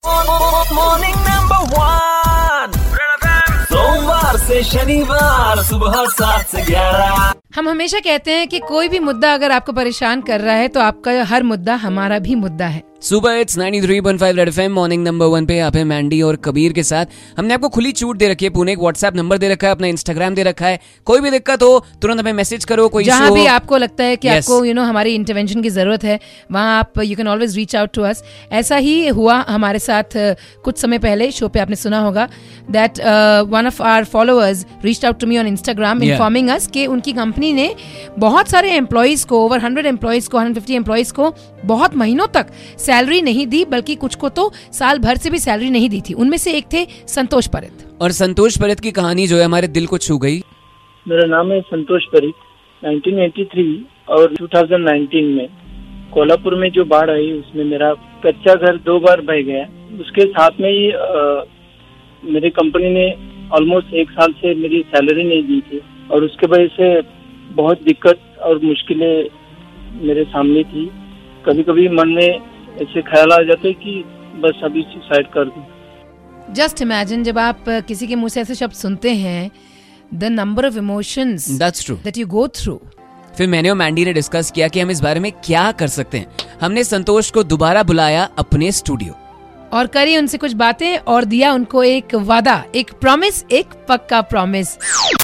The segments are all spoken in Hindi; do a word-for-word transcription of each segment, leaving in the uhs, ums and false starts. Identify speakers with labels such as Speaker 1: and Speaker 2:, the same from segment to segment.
Speaker 1: मॉर्निंग नंबर वन, सोमवार से शनिवार सुबह सात से ग्यारह।
Speaker 2: हम हमेशा कहते हैं कि कोई भी मुद्दा अगर आपको परेशान कर रहा है तो आपका हर मुद्दा हमारा भी मुद्दा है।
Speaker 3: सुबह it's ninety three point five red FM morning number one पे आप हैं मैंडी और कबीर के साथ। हमने आपको खुली छूट दे रखी है, पुणे एक व्हाट्सएप नंबर दे रखा है, अपना इंस्टाग्राम दे रखा है। कोई भी दिक्कत हो तुरंत हमें मैसेज करो, कोई
Speaker 2: जहाँ भी आपको लगता है कि
Speaker 3: yes.
Speaker 2: आपको यू नो हमारी इंटरवेंशन की जरूरत है, वहाँ आप you can always reach out to us. ऐसा ही हुआ हमारे साथ uh, कुछ समय पहले शो पे आपने सुना होगा that one of our followers reached out to me on Instagram informing us कि उनकी कंपनी ने बहुत सारे एम्प्लॉइज को, ओवर हंड्रेड एम्प्लॉइज को, हंड्रेड फिफ्टी एम्प्लॉइज को बहुत महीनों तक सैलरी नहीं दी, बल्कि कुछ को तो साल भर से भी सैलरी नहीं दी थी। उनमें से एक थे संतोष परित।
Speaker 3: और संतोष परित की कहानी जो है हमारे दिल को छू गई।
Speaker 4: मेरा नाम है Santosh Parit. Nineteen eighty three और टू थाउजेंड नाइनटीन में कोल्हापुर में जो बाढ़ आई उसमें मेरा कच्चा घर दो बार बह गया। उसके साथ में ही आ, मेरी कंपनी ने ऑलमोस्ट एक साल से मेरी सैलरी नहीं दी थी और उसके वजह से बहुत दिक्कत और मुश्किलें मेरे सामने थी। कभी कभी मन में ऐसे ख्याल आ जाते कि बस अभी सुसाइड कर दूं।
Speaker 2: जस्ट इमेजिन जब आप किसी के मुंह से ऐसे शब्द सुनते हैं, the number of emotions
Speaker 3: that's true
Speaker 2: that you go through.
Speaker 3: फिर मैंने और मैंडी ने डिस्कस किया कि हम इस बारे में क्या कर सकते हैं। हमने संतोष को दोबारा बुलाया अपने स्टूडियो
Speaker 2: और करी उनसे कुछ बातें और दिया उनको एक वादा, एक प्रॉमिस, एक पक्का प्रॉमिस।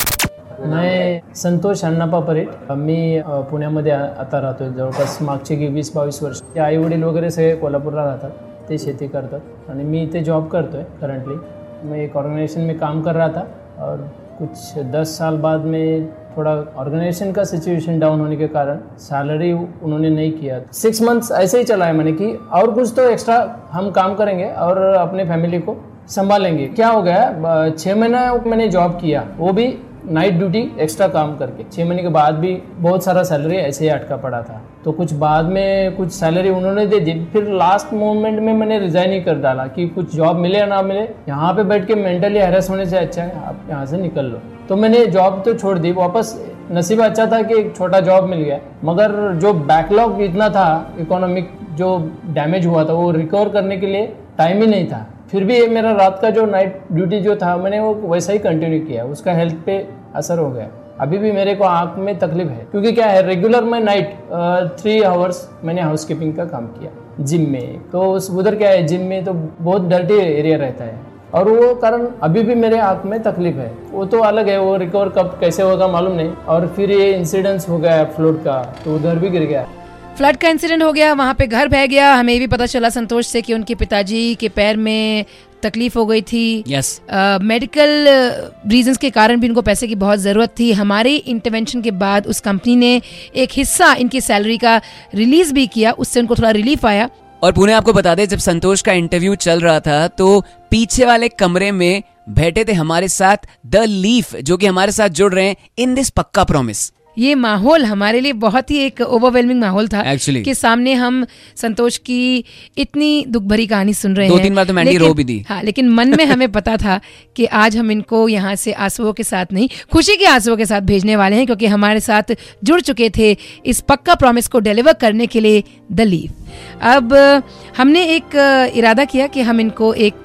Speaker 5: मैं संतोष अण्णाप्पा परित, मी पुण्यामध्ये आता राहतोय जवळपास मागचे की वीस बावीस वर्ष। आई वडील वगैरे सगळे कोल्हापूरला राहतात, ते शेती करतात आणि मी इथे जॉब करतोय करंटली। मैं एक ऑर्गेनाइजेशन में काम कर रहा था और कुछ दस साल बाद में थोड़ा ऑर्गेनाइजेशन का सिचुएशन डाउन होने के कारण सैलरी उन्होंने नहीं किया। सिक्स मंथ्स ऐसे ही चला है मैंने कि और कुछ तो एक्स्ट्रा हम काम करेंगे और अपने फैमिली को संभालेंगे। क्या हो गया, छः महीना मैंने जॉब किया, वो भी नाइट ड्यूटी एक्स्ट्रा काम करके। छः महीने के बाद भी बहुत सारा सैलरी ऐसे ही अटका पड़ा था। तो कुछ बाद में कुछ सैलरी उन्होंने दे दी, फिर लास्ट मोमेंट में मैंने रिजाइन ही कर डाला कि कुछ जॉब मिले या ना मिले, यहाँ पे बैठ के मेंटली हैरेस होने से अच्छा है आप यहाँ से निकल लो। तो मैंने जॉब तो छोड़ दी वापस। नसीब अच्छा था कि एक छोटा जॉब मिल गया, मगर जो बैकलॉग इतना था, इकोनॉमिक जो डैमेज हुआ था, वो रिकवर करने के लिए टाइम ही नहीं था। फिर भी मेरा रात का जो नाइट ड्यूटी जो था मैंने वो वैसा ही कंटिन्यू किया। उसका हेल्थ पे असर हो गया। अभी भी मेरे को आँख में तकलीफ है, क्योंकि क्या है, रेगुलर मैं नाइट थ्री आवर्स मैंने हाउसकीपिंग का काम किया जिम में। तो उस उधर क्या है, जिम में तो बहुत डर्टी एरिया रहता है और वो कारण अभी भी मेरे आँख में तकलीफ है। वो तो अलग है, वो रिकवर कब कैसे होगा मालूम नहीं। और फिर ये इंसिडेंस हो गया फ्लड का, तो उधर भी गिर गया।
Speaker 2: फ्लड का इंसिडेंट हो गया, वहाँ पे घर बह गया। हमें भी पता चला संतोष से कि उनके पिताजी के पैर में तकलीफ हो गई थी।
Speaker 3: yes.
Speaker 2: मेडिकल रीजंस के कारण भी इनको पैसे की बहुत ज़रूरत थी। हमारी इंटरवेंशन के बाद उस कंपनी ने एक हिस्सा इनकी सैलरी का रिलीज भी किया, उससे उनको थोड़ा रिलीफ आया।
Speaker 3: और पुणे आपको बता दें, जब संतोष का इंटरव्यू चल रहा था तो पीछे वाले कमरे में बैठे थे हमारे साथ द लीफ, जो कि हमारे साथ जुड़ रहे हैं इन दिस पक्का प्रॉमिस।
Speaker 2: ये माहौल हमारे लिए बहुत ही एक ओवरवेलमिंग माहौल था
Speaker 3: Actually.
Speaker 2: कि सामने हम संतोष की इतनी दुख भरी कहानी सुन रहे
Speaker 3: दो
Speaker 2: हैं।
Speaker 3: तीन बार तो मैंडी रो भी दी।
Speaker 2: हाँ, लेकिन मन में हमें पता था कि आज हम इनको यहाँ से आंसुओं के साथ नहीं, खुशी के आंसुओं के साथ भेजने वाले हैं, क्योंकि हमारे साथ जुड़ चुके थे इस पक्का प्रॉमिस को डिलीवर करने के लिए द लीफ। अब हमने एक इरादा किया कि हम इनको एक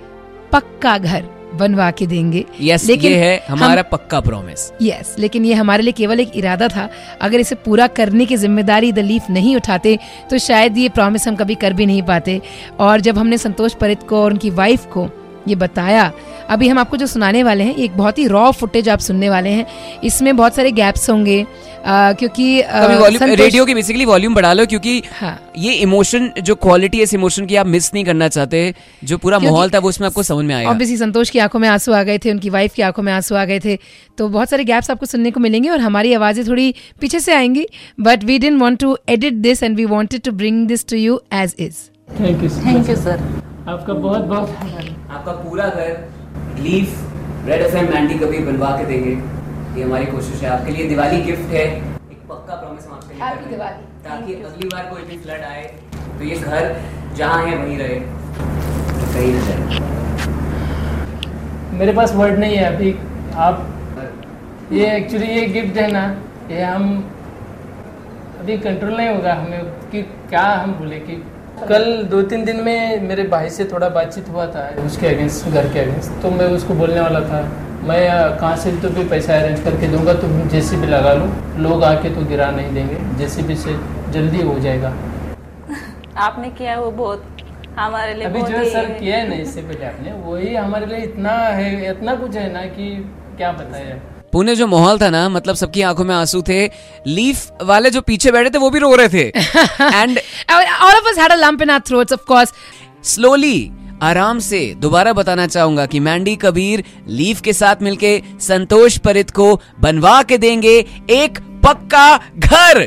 Speaker 2: पक्का घर बनवा के देंगे।
Speaker 3: yes, लेकिन ये है हमारा हम, पक्का प्रॉमिस।
Speaker 2: यस, लेकिन ये हमारे लिए केवल एक इरादा था। अगर इसे पूरा करने की जिम्मेदारी द लीफ नहीं उठाते तो शायद ये प्रॉमिस हम कभी कर भी नहीं पाते। और जब हमने संतोष परित को और उनकी वाइफ को ये बताया, अभी हम आपको जो सुनाने वाले हैं एक बहुत ही रॉ फुटेज आप सुनने वाले हैं। इसमें बहुत सारे गैप्स होंगे आ, क्योंकि
Speaker 3: रेडियो की बेसिकली वॉल्यूम बढ़ा लो, क्योंकि
Speaker 2: हाँ, ये
Speaker 3: इमोशन जो क्वालिटी है इस इमोशन की आप मिस नहीं करना चाहते। जो पूरा माहौल था वो उसमें आपको समझ में आएगा।
Speaker 2: ऑब्वियसली संतोष की आंखों में आंसू आ गए थे, उनकी वाइफ की आंखों में आंसू आ गए थे। तो बहुत सारे गैप्स आपको सुनने को मिलेंगे और हमारी आवाजें थोड़ी पीछे से आएंगी, but we didn't want to edit this and we wanted to bring this to you as is.
Speaker 5: Thank you
Speaker 2: thank you sir,
Speaker 5: आपका बहुत बहुत।
Speaker 3: आपका पूरा घर लीफ रेड एफएम मैंडी कभी बनवा के देंगे, ये हमारी कोशिश है। आपके लिए दिवाली गिफ्ट है, एक पक्का प्रॉमिस हम आपके लिए कर रहे हैं, ताकि अगली बार कोई भी फ्लड आए तो ये घर जहाँ है वहीं रहे, कहीं ना जाए।
Speaker 5: मेरे पास वर्ड नहीं है अभी। आप ये एक्चुअली ये गिफ्ट है ना, ये हम अभी कंट्रोल नहीं होगा हमें कि क्या हम बोले कि कल दो तीन दिन में मेरे भाई से थोड़ा बातचीत हुआ था उसके अगेंस्ट, घर के अगेंस्ट, तो मैं उसको बोलने वाला था मैं कहाँ से तो भी पैसा अरेंज करके दूंगा, तुम जेसीबी लगा लो, लोग आके तो गिरा नहीं देंगे, जेसीबी से जल्दी हो जाएगा।
Speaker 6: आपने किया वो बहुत हमारे लिए,
Speaker 5: अभी जो सर किया है ना इससे पहले आपने, वही हमारे लिए इतना है, इतना कुछ है ना कि क्या बताया।
Speaker 3: पुणे जो माहौल था ना, मतलब सबकी आंखों में आंसू थे, लीफ वाले जो पीछे बैठे थे वो भी रो रहे थे and
Speaker 2: all of us had a lump in our throats, of course.
Speaker 3: Slowly, आराम से दोबारा बताना चाहूंगा कि मैंडी कबीर लीफ के साथ मिलके संतोष परित को बनवा के देंगे एक पक्का घर।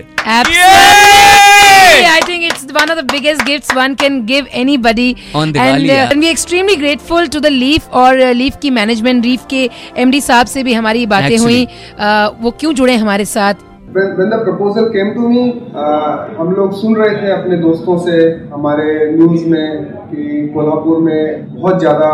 Speaker 2: Absolutely. I think it's one of the biggest gifts one can give anybody.
Speaker 3: On Diwali,
Speaker 2: and, uh, and we are extremely grateful to the Leaf और uh, Leaf की management, Leaf के एमडी साहब से भी हमारी बातें हुई, uh, वो क्यों जुड़े हमारे साथ।
Speaker 7: When, when the proposal came to me, uh, हम लोग सुन रहे थे अपने दोस्तों से हमारे न्यूज़ में कि कोल्हापुर में बहुत ज़्यादा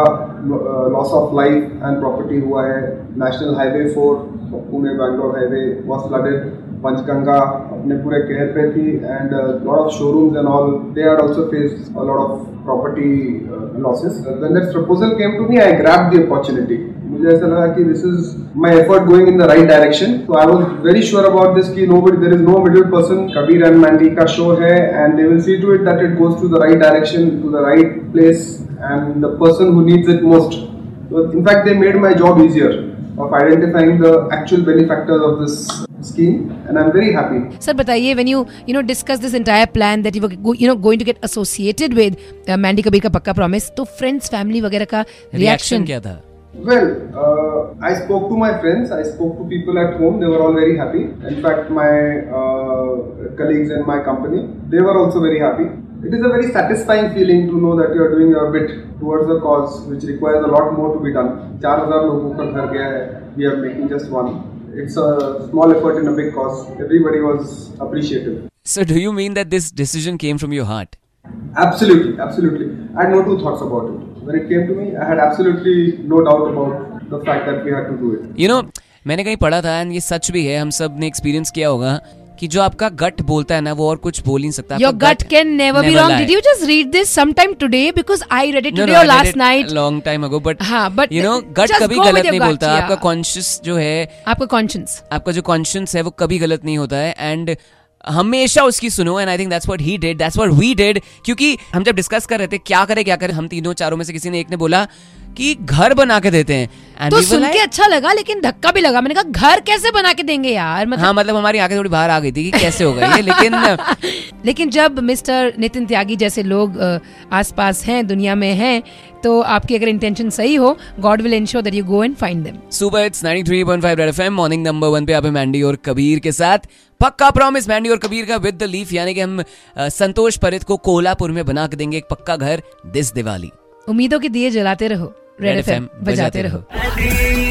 Speaker 7: loss of life and property हुआ है। National highway four, Pune Bangalore highway was flooded, Panchganga अपने पूरे कहर पे थी and lot of showrooms and all they are also faced a lot of property losses. When that proposal came to me, I grabbed the opportunity. मुझे ऐसा लगा कि this is my effort going in the right direction, so I was very sure about this कि nobody, there is no middle person. Kabir and Mandy का शो है and they will see to it that it goes to the right direction, to the right place and the person who needs it most. In fact, they made my job easier of identifying the actual benefactors of this scheme, and I'm very happy.
Speaker 2: Sir, बताइए, when you you know discuss this entire plan that you were go, you know going to get associated with uh, Mandy Kabir का पक्का प्रॉमिस, तो friends, family वगैरह का reaction
Speaker 3: क्या था?
Speaker 7: Well, uh, I spoke to my friends, I spoke to people at home, they were all very happy. In fact, my uh, colleagues in my company, they were also very happy. It is a very satisfying feeling to know that you are doing your bit towards a cause which requires a lot more to be done. four thousand लोगों का घर गया है, we are making just one. It's a small effort in a big cause. Everybody was appreciative.
Speaker 3: So do you mean that this decision came from your heart?
Speaker 7: Absolutely, absolutely. I had no two thoughts about it. When it came to me, I had absolutely no doubt about the fact that we had to do it.
Speaker 3: You know, मैंने कहीं पढ़ा था एंड ये सच भी है, हम सब ने एक्सपीरियंस किया होगा कि जो आपका गट बोलता है ना, वो और कुछ बोल नहीं सकता।
Speaker 2: Your gut can never be wrong. Did you just read this sometime today? Because I read it today or last night.
Speaker 3: Long time ago, but
Speaker 2: हाँ, but
Speaker 3: you know, गट कभी गलत नहीं बोलता। आपका कॉन्शियस जो है,
Speaker 2: आपका कॉन्शियस,
Speaker 3: आपका जो कॉन्शियस है वो कभी गलत नहीं होता है एंड हमेशा उसकी सुनो। And I think that's what he did, that's what we did. क्योंकि हम जब डिस्कस कर रहे थे क्या करें क्या करें, हम तीनों चारों में से किसी ने एक ने बोला कि घर बना के देते हैं,
Speaker 2: तो सुन के अच्छा लगा लेकिन धक्का भी लगा। मैंने कहा घर कैसे बना के देंगे यार, मतलब
Speaker 3: हाँ, मतलब हमारी आंखें थोड़ी बाहर आ गई थी कि कैसे होगा ये। लेकिन
Speaker 2: लेकिन जब मिस्टर नितिन त्यागी जैसे लोग आसपास हैं, दुनिया में हैं, तो आपकी अगर इंटेंशन सही हो, God will ensure that you go and find them.
Speaker 3: Super hits ninety three point five red FM morning number one पे आप हैं मैंडी और कबीर के साथ। पक्का प्रॉमिस मैंडी और कबीर का विद द लीफ, यानी कि हम संतोष परित को कोल्हापुर में बना के देंगे एक पक्का घर दिस दिवाली।
Speaker 2: उम्मीदों के दिए जलाते रहो, रेड एफएम बजाते रहो।